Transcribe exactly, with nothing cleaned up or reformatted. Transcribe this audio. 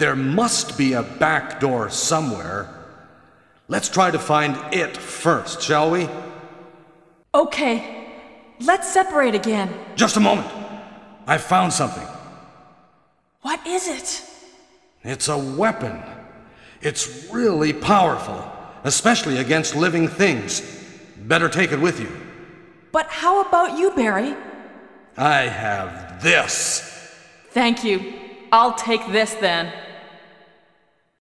There must be a back door somewhere. Let's try to find it first, shall we? Okay, let's separate again. Just a moment. I found something. What is it? It's a weapon. It's really powerful, especially against living things. Better take it with you. But how about you, Barry? I have this. Thank you. I'll take this then.